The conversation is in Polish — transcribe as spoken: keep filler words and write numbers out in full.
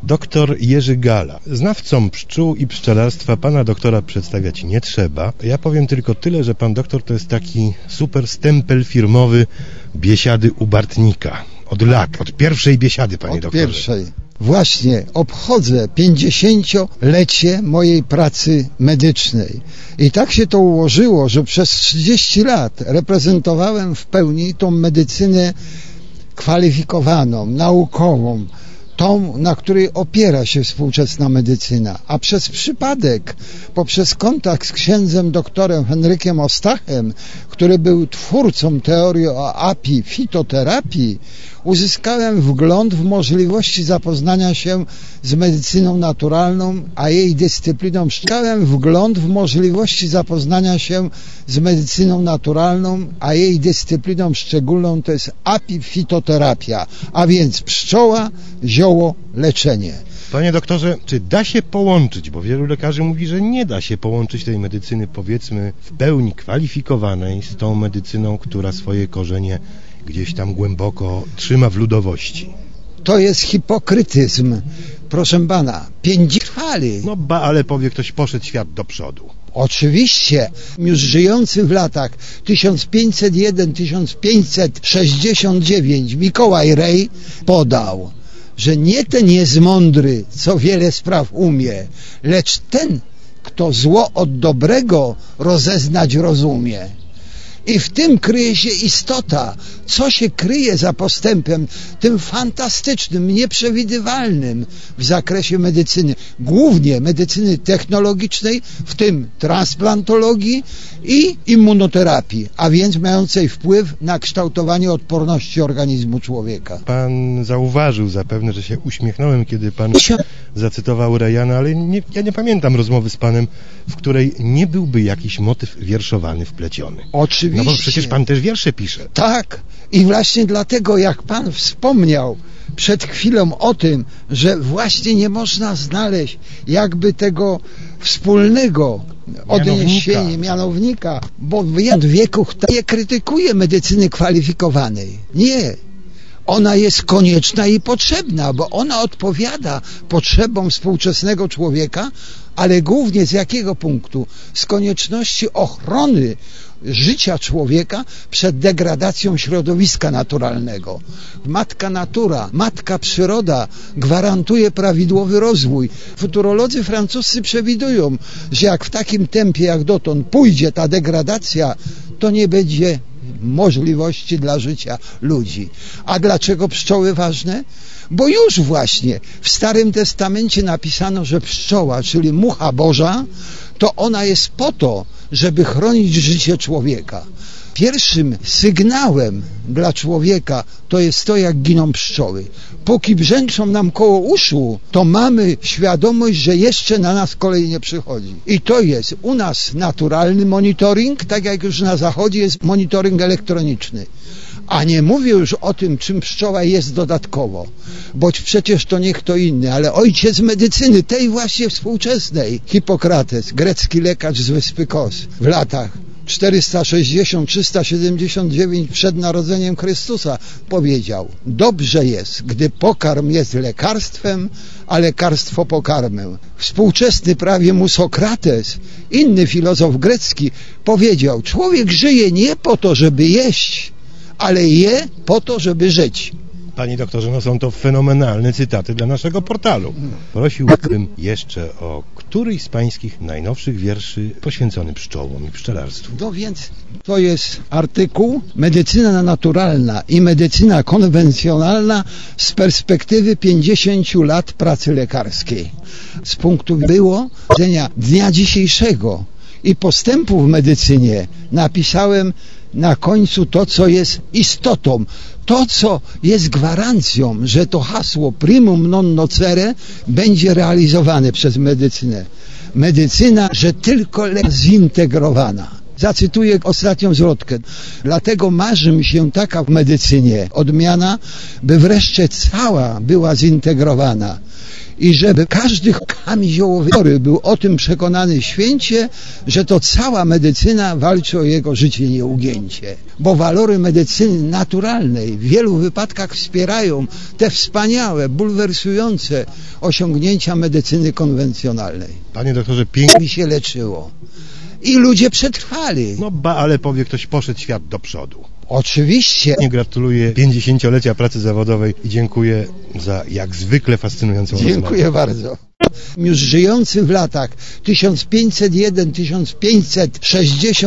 Doktor Jerzy Gala. Znawcom pszczół i pszczelarstwa pana doktora przedstawiać nie trzeba. Ja powiem tylko tyle, że pan doktor to jest taki super stempel firmowy biesiady u Bartnika. Od lat, od pierwszej biesiady, panie od doktorze. Od pierwszej. Właśnie obchodzę pięćdziesięciolecie mojej pracy medycznej. I tak się to ułożyło, że przez trzydzieści lat reprezentowałem w pełni tą medycynę kwalifikowaną, naukową, tą, na której opiera się współczesna medycyna. A przez przypadek, poprzez kontakt z księdzem doktorem Henrykiem Ostachem, który był twórcą teorii o api, fitoterapii, uzyskałem wgląd w możliwości zapoznania się z medycyną naturalną, a jej dyscypliną. Uzyskałem wgląd w możliwości zapoznania się z medycyną naturalną, a jej dyscypliną szczególną to jest apifitoterapia, a więc pszczoła, zioło, leczenie. Panie doktorze, czy da się połączyć, bo wielu lekarzy mówi, że nie da się połączyć tej medycyny, powiedzmy, w pełni kwalifikowanej z tą medycyną, która swoje korzenie gdzieś tam głęboko trzyma w ludowości? To jest hipokrytyzm, proszę pana. Pięćdziesiąt trwali. No ba, ale powie ktoś, poszedł świat do przodu. Oczywiście, już żyjący w latach tysiąc pięćset jeden do tysiąc pięćset sześćdziesiąt dziewięć Mikołaj Rej podał, że nie ten jest mądry, co wiele spraw umie, lecz ten, kto zło od dobrego rozeznać rozumie. I w tym kryje się istota, co się kryje za postępem tym fantastycznym, nieprzewidywalnym w zakresie medycyny, głównie medycyny technologicznej, w tym transplantologii i immunoterapii, a więc mającej wpływ na kształtowanie odporności organizmu człowieka. Pan zauważył zapewne, że się uśmiechnąłem, kiedy pan zacytował Rejana, ale nie, ja nie pamiętam rozmowy z panem, w której nie byłby jakiś motyw wierszowany wpleciony. Oczywiście. No bo przecież pan też wiersze pisze. Tak. I właśnie dlatego, jak pan wspomniał przed chwilą o tym, że właśnie nie można znaleźć jakby tego wspólnego odniesienia, mianownika, bo w wieku nie krytykuje medycyny kwalifikowanej. Nie. Ona jest konieczna i potrzebna, bo ona odpowiada potrzebom współczesnego człowieka, ale głównie z jakiego punktu? Z konieczności ochrony życia człowieka przed degradacją środowiska naturalnego. Matka natura, matka przyroda gwarantuje prawidłowy rozwój. Futurolodzy francuscy przewidują, że jak w takim tempie jak dotąd pójdzie ta degradacja, to nie będzie możliwości dla życia ludzi. A dlaczego pszczoły ważne? Bo już właśnie w Starym Testamencie napisano, że pszczoła, czyli mucha Boża, to ona jest po to, żeby chronić życie człowieka. Pierwszym sygnałem dla człowieka to jest to, jak giną pszczoły. Póki brzęczą nam koło uszu, to mamy świadomość, że jeszcze na nas kolej nie przychodzi. I to jest u nas naturalny monitoring, tak jak już na zachodzie jest monitoring elektroniczny. A nie mówię już o tym, czym pszczoła jest dodatkowo, bo przecież to nie kto inny, ale ojciec medycyny, tej właśnie współczesnej, Hipokrates, grecki lekarz z wyspy Kos, w latach czterysta sześćdziesiąt do trzysta siedemdziesiąt dziewięć przed narodzeniem Chrystusa powiedział: dobrze jest, gdy pokarm jest lekarstwem, a lekarstwo pokarmem. Współczesny prawie mu Sokrates, inny filozof grecki, powiedział: człowiek żyje nie po to, żeby jeść, ale je po to, żeby żyć. Panie doktorze, no są to fenomenalne cytaty dla naszego portalu. Prosiłbym jeszcze o któryś z pańskich najnowszych wierszy poświęcony pszczołom i pszczelarstwu. No więc to jest artykuł Medycyna naturalna i medycyna konwencjonalna z perspektywy pięćdziesięciu lat pracy lekarskiej. Z punktu było widzenia dnia dzisiejszego i postępu w medycynie napisałem na końcu to, co jest istotą, to, co jest gwarancją, że to hasło primum non nocere będzie realizowane przez medycynę. Medycyna, że tylko zintegrowana. Zacytuję ostatnią zwrotkę. Dlatego marzy mi się taka w medycynie odmiana, by wreszcie cała była zintegrowana i żeby każdy kamień ziołowy był o tym przekonany święcie, że to cała medycyna walczy o jego życie nieugięcie. Bo walory medycyny naturalnej w wielu wypadkach wspierają te wspaniałe, bulwersujące osiągnięcia medycyny konwencjonalnej. Panie doktorze, pięknie się leczyło. I ludzie przetrwali. No ba, ale powie ktoś, poszedł świat do przodu. Oczywiście. Gratuluję pięćdziesięciolecia pracy zawodowej i dziękuję za jak zwykle fascynującą rozmowę. Dziękuję bardzo. Już żyjący w latach tysiąc pięćset jeden do tysiąc pięćset sześćdziesiąt